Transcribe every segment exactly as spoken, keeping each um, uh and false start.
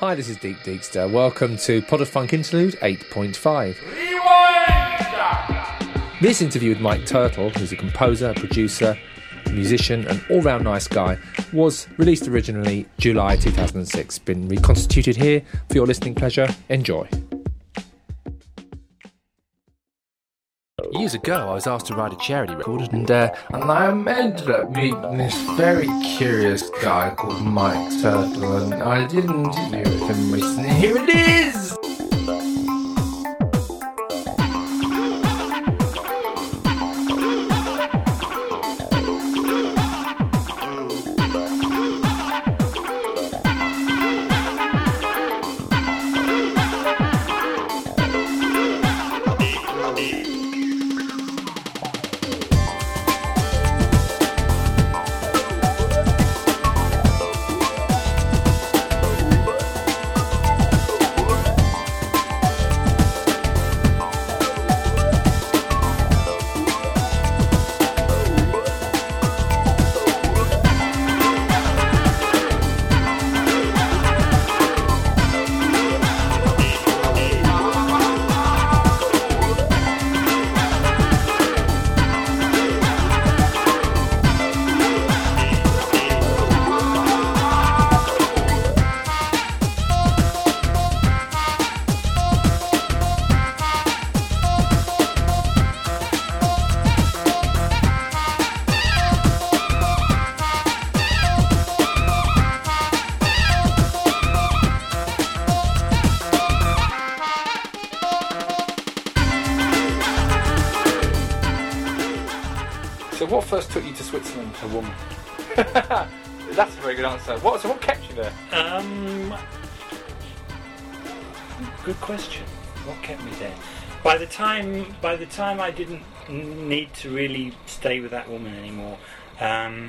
Hi, this is Deep Deekster. Welcome to Pod of Funk Interlude eight point five. This interview with Mike Turtle, who's a composer, a producer, a musician, an all-round nice guy, was released originally July two thousand six. Been reconstituted here for your listening pleasure. Enjoy. Years ago, I was asked to write a charity record, and, uh, and I ended up meeting this very curious guy called Mike Turtle, and I did an interview with him recently. Here it is! What first took you to Switzerland? A woman. That's a very good answer. What, so what kept you there? Um, good question. What kept me there? By the time, by the time I didn't need to really stay with that woman anymore, um,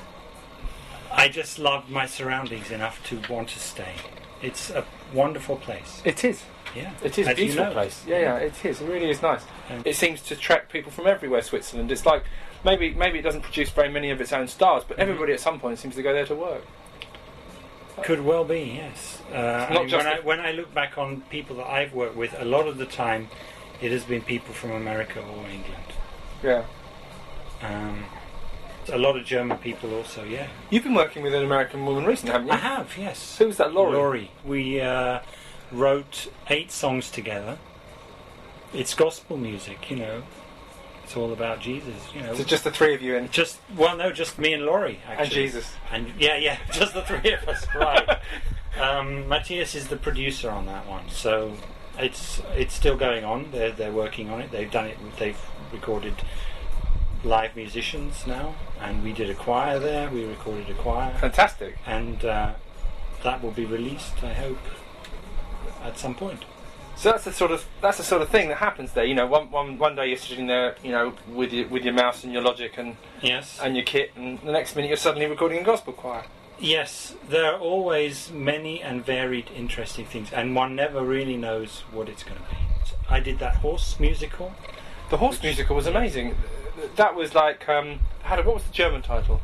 I just loved my surroundings enough to want to stay. It's a wonderful place. It is. Yeah. It is a As you beautiful know. place. Yeah, yeah, it is. It really is nice. Um, It seems to attract people from everywhere, Switzerland. It's like, maybe maybe it doesn't produce very many of its own stars, but everybody at some point seems to go there to work. Could well be, yes. Uh, I not mean, just when, I, the- when I look back on people that I've worked with, a lot of the time it has been people from America or England. Yeah. Um, a lot of German people also, yeah. You've been working with an American woman recently, haven't you? I have, yes. Who was that, Laurie? Laurie. We uh, wrote eight songs together. It's gospel music, you know. It's all about Jesus, you know. So just the three of you in. Just well, no, just me and Laurie, actually. And Jesus. And yeah, yeah, just the three of us, right? um, Matthias is the producer on that one, so it's it's still going on. They're they're working on it. They've done it. They've recorded live musicians now, and we did a choir there. We recorded a choir, Fantastic. and uh, that will be released, I hope, at some point. So that's the sort of that's the sort of thing that happens there. You know, one one one day you're sitting there, you know, with your with your mouse and your Logic and Yes. and your kit, and the next minute you're suddenly recording a gospel choir. Yes, there are always many and varied interesting things, and one never really knows what it's going to be. I did that horse musical. The horse Which- musical was amazing. That was like um, how did, what was the German title?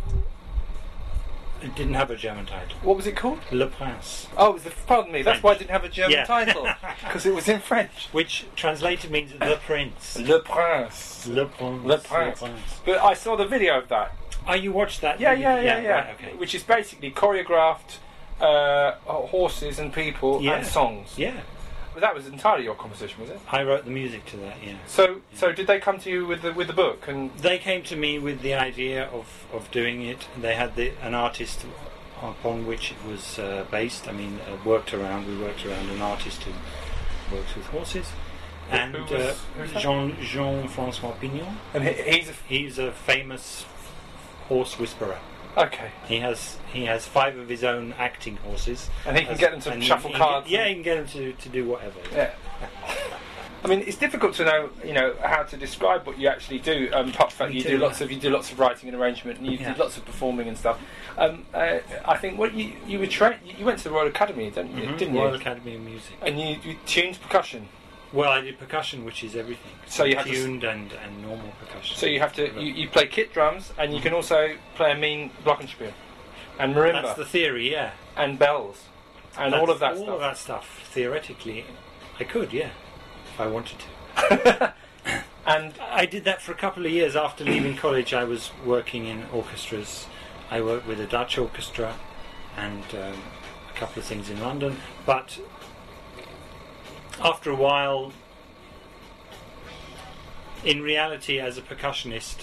It didn't have a German title. What was it called? Le Prince, Oh, it was the, pardon me. That's French. why it didn't have a German Yeah. title, because it was in French. which translated means the prince. Le Prince. Le Prince. Le Prince. But I saw the video of that. Oh, you watched that? Yeah, did you? yeah, yeah, yeah. Right, okay. Which is basically choreographed uh, horses and people Yeah. and songs. Yeah, But that was entirely your composition, was it? I wrote the music to that. Yeah. So, so did they come to you with the with the book? And They came to me with the idea of, of doing it. They had the, an artist upon which it was uh, based. I mean, uh, worked around. We worked around an artist who works with horses, and Who was- uh, who's that? Jean Jean Francois Pignon. and he, he's a, He's a famous horse whisperer. okay, He has he has five of his own acting horses, and he can As- get them to and shuffle he can cards. get- yeah, and- he can get them to, to do whatever. Yeah. I mean, it's difficult to know, you know, how to describe what you actually do. Um, apart from the fact Me you too, do lots yeah. of you do lots of writing and arrangement, and you Yeah. do lots of performing and stuff. Um, uh, I think what you you were trained. You went to the Royal Academy, didn't you? Mhm, Didn't Royal you? Academy of Music. And you, you tuned percussion. Well, I did percussion, which is everything. So you have to s- tuned and, and normal percussion. So you have to you, you play kit drums, and you can also play a mean glockenspiel, and marimba, That's the theory, yeah. and bells. and That's all of that all stuff. of that stuff. Theoretically, I could, yeah, if I wanted to. And I did that for a couple of years after leaving college. I was working in orchestras. I worked with a Dutch orchestra and um, a couple of things in London. But after a while, in reality, as a percussionist,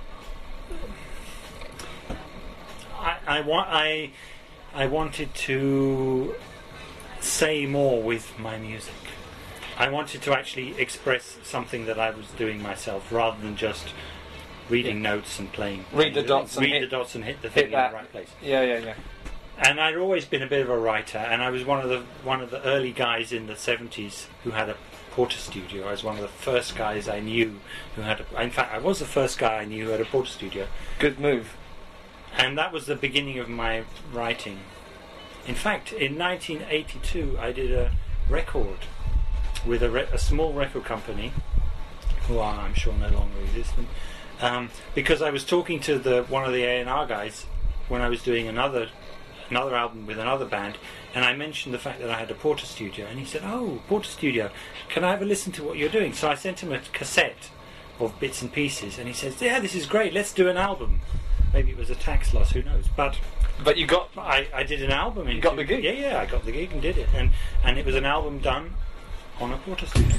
I, I, wa- I, I wanted to say more with my music. I wanted to actually express something that I was doing myself, rather than just reading Yeah. notes and playing. Read the dots and read hit- the dots and hit the thing hit in that. the right place. yeah, yeah, yeah. And I'd always been a bit of a writer, and I was one of the one of the early guys in the seventies who had a Porter studio. I was one of the first guys I knew who had a. In fact, I was the first guy I knew who had a Porter studio, Good move. and that was the beginning of my writing. In fact, in nineteen eighty-two, I did a record with a, re- a small record company, who are, I'm sure, no longer existent, um, because I was talking to the one of the A and R guys when I was doing another another album with another band, and I mentioned the fact that I had a Porter studio, and he said, "Oh, Porter studio, can I have a listen to what you're doing?" So I sent him a cassette of bits and pieces, and he says, "Yeah, this is great. Let's do an album." Maybe it was a tax loss, who knows? But But you got I, I did an album. You got the gig? Yeah, yeah, I got the gig and did it, and and it was an album done on a Porter studio.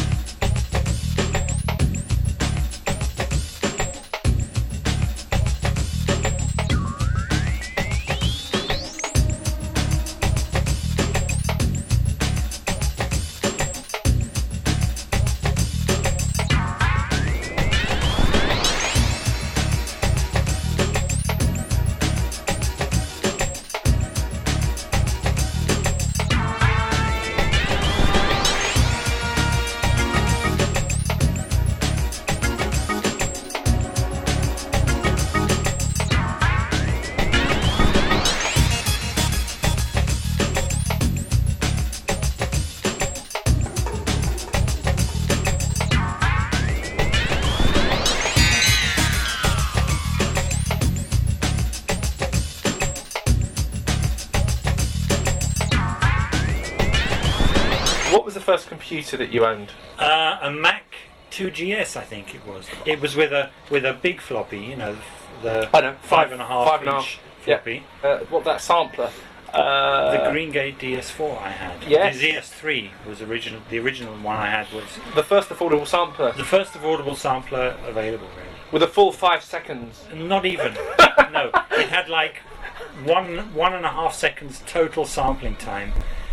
What was the first computer that you owned? Uh, a Mac two G S, I think it was. It was with a with a big floppy, you know, the I know, five five- and a half five and a inch half, yeah. floppy. Uh, what that sampler? Uh, The Greengate D S four I had. Yes. The D S three was original. The original one I had was the first affordable sampler the first affordable sampler available. Really. with a full five seconds. Not even. No, it had like one one and a half seconds total sampling time.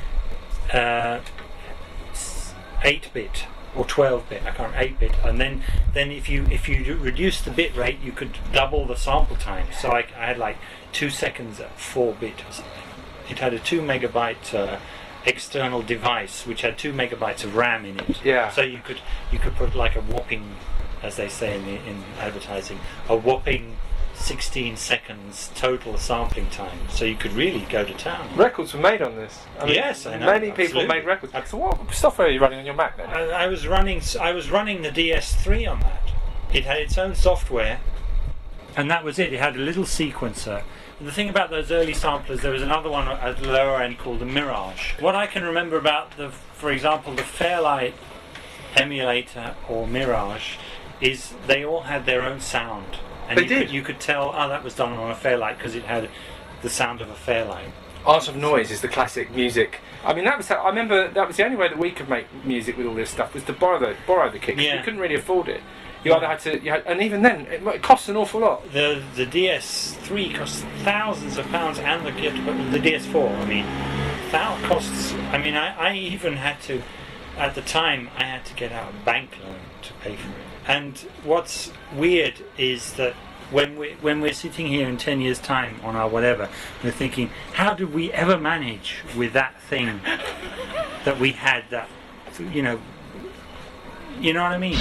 Uh, eight bit or twelve bit. I can't eight bit. And then then if you if you reduce the bit rate, you could double the sample time. So I, I had like two seconds at four bit or something. It had a two megabyte uh, external device which had two megabytes of RAM in it. Yeah. So you could you could put like a whopping, as they say in the, in advertising, a whopping sixteen seconds total sampling time. So you could really go to town. Records were made on this. I mean, Yes, I know, Many people absolutely. made records. So what software are you running on your Mac then? I, I was running I was running the D S three on that. It had its own software, and that was it. It had a little sequencer. And the thing about those early samplers, there was another one at the lower end called the Mirage. What I can remember about the, for example, the Fairlight emulator or Mirage, is they all had their own sound, and They you did? Could, you could tell, oh, that was done on a Fairlight because it had the sound of a Fairlight. Art of Noise is the classic music. I mean, that was. I remember that was the only way that we could make music with all this stuff was to borrow the borrow the kicks. Yeah. We couldn't really afford it. You either had to, you had, and even then, it, it costs an awful lot. The the D S three costs thousands of pounds, and the the D S four. I mean, that costs. I mean, I, I even had to, at the time, I had to get out a bank loan to pay for it. And what's weird is that when we when we're sitting here in ten years' time on our whatever, we're thinking, how did we ever manage with that thing that we had? That, you know, you know what I mean?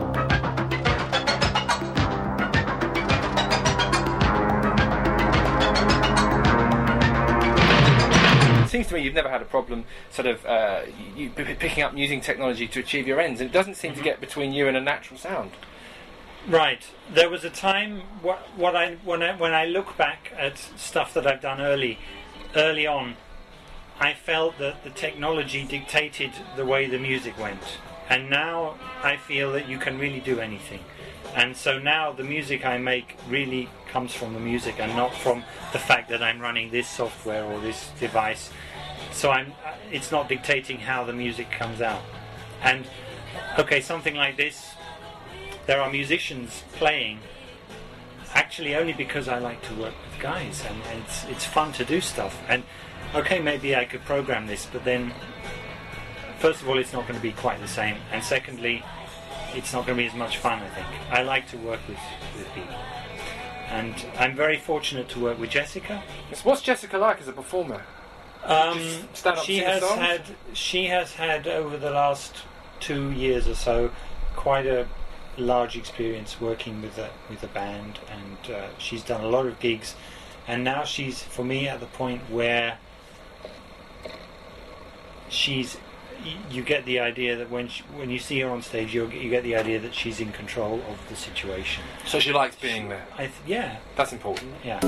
It seems to me you've never had a problem sort of uh, you, you picking up using technology to achieve your ends, and it doesn't seem to get between you and a natural sound. Right. There was a time what, what I when I when I look back at stuff that I've done early, early on, I felt that the technology dictated the way the music went. And now I feel that you can really do anything. And so now the music I make really comes from the music and not from the fact that I'm running this software or this device. So I'm, it's not dictating how the music comes out. And okay, something like this, there are musicians playing actually only because I like to work with guys, and it's it's fun to do stuff. And okay, maybe I could program this, but then first of all, it's not going to be quite the same, and secondly, it's not going to be as much fun, I think. I like to work with, with people. And I'm very fortunate to work with Jessica. So what's Jessica like as a performer? Um, stand up she sing has songs? had she has had over the last two years or so quite a large experience working with a with a band, and uh, she's done a lot of gigs, and now she's, for me, at the point where she's you get the idea that when she, when you see her on stage, you you get the idea that she's in control of the situation. So she likes being there. I th- yeah, That's important. yeah.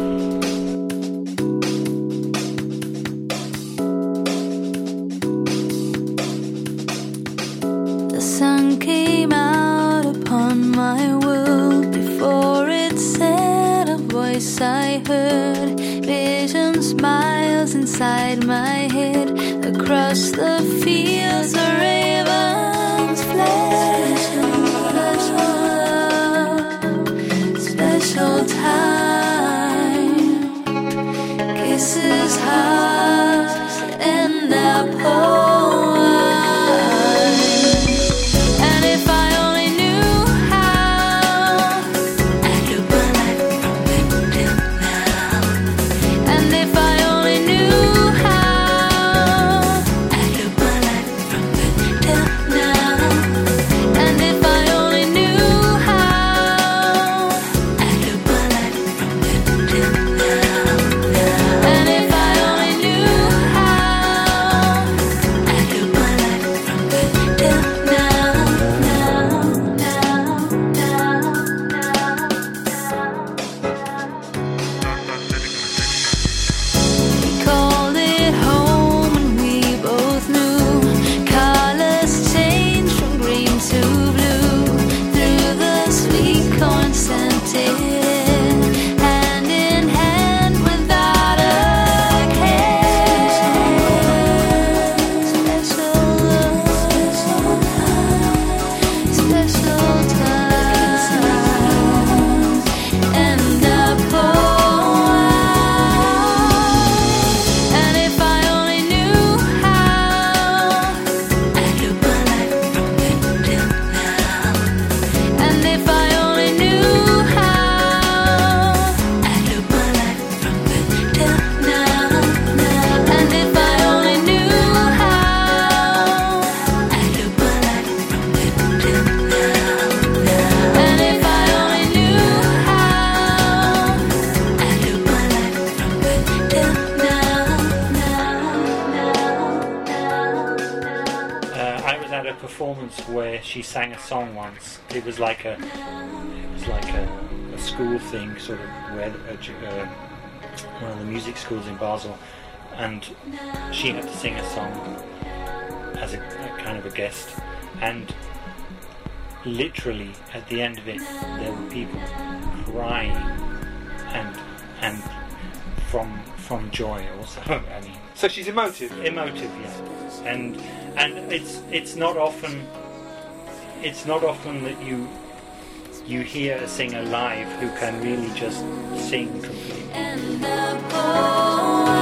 The sun came out upon my world before it said a voice I heard. Visions miles inside my head. Across the fields the ravens fled. Special, special time. Kisses, hugs, and a poem. And if I only knew how I could burn it from within now. And if I only knew how I could burn it from within now. And if I only knew how I could burn it from within now. And if I only knew how I could burn it from within now, now, now, now, We called it home and we both knew colors changed from green to blue through the sweet corn scented, hand in hand without a care. Special love, special time, and a poem. And if I only knew how I could burn it from within now. And if I only knew how I could burn it from within now, now. And if I only knew how I could burn it from within now, now. And if I only knew how I could burn it from within now, now, now, now. Uh, I was at a performance where she sang a song once. It was like a, it was like a, a school thing, sort of, where a, ju- uh, one of the music schools in Basel, and she had to sing a song as a, a kind of a guest, and literally at the end of it, there were people crying, and and from from joy also. I mean. So she's emotive. Emotive, yeah, and and it's it's not often it's not often that you you hear a singer live who can really just sing completely. And a poem.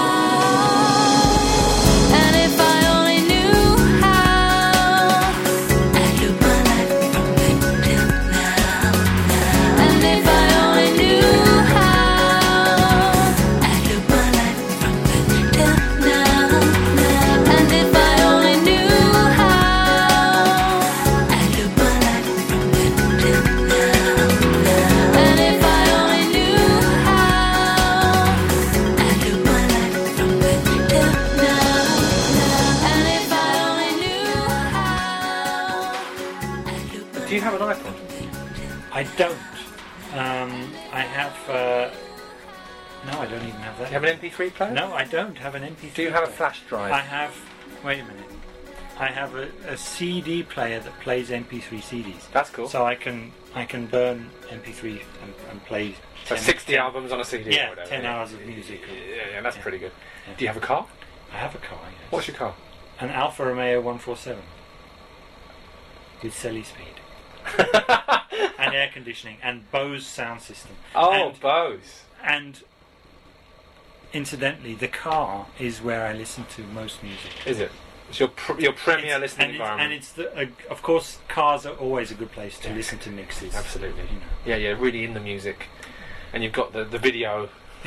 And if I only knew how I could burn it from within now, now. And if I only knew how I could burn it from within now, now. And if I only knew how I could burn it from within now, now. And if I only knew how I could burn it from within now, now. And if I only knew how I could burn Do you have an iPod? I don't. Um, I have uh, No, I don't even have that. Do you have an M P three player? No, I don't have an M P three. Do you have a player. flash drive? I have. Wait a minute. I have a, a C D player that plays M P three C Ds. That's cool. So I can I can burn M P three and, and play. So ten, sixty ten, albums on a C D. Yeah, or whatever. ten yeah. hours of music. Yeah, yeah, that's Yeah. pretty good. Yeah. Do you have a car? I have a car. Yes. What's your car? An Alfa Romeo one forty-seven with celly speed and air conditioning and Bose sound system. Oh, and, Bose. and incidentally, the car is where I listen to most music. Is it? It's your pr- your premier It's- listening and environment. It's, and it's the, uh, of course, cars are always a good place to Yeah. listen to mixes. Absolutely. You know. Yeah, yeah, really in the music. And you've got the, the video.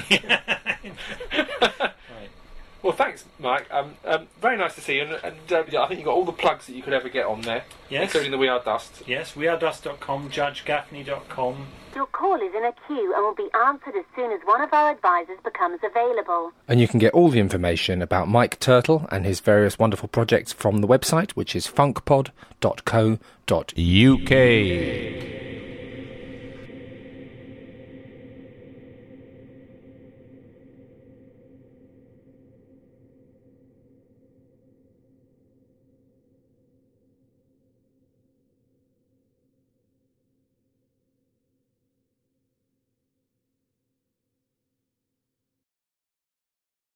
Right. Well, thanks, Mike. Um, um, very nice to see you. And, and uh, yeah, I think you've got all the plugs that you could ever get on there, Yes. including the We Are Dust. Yes, we are dust dot com, judge gaffney dot com. Your call is in a queue and will be answered as soon as one of our advisors becomes available. And you can get all the information about Mike Turtle and his various wonderful projects from the website, which is funkpod dot co dot uk.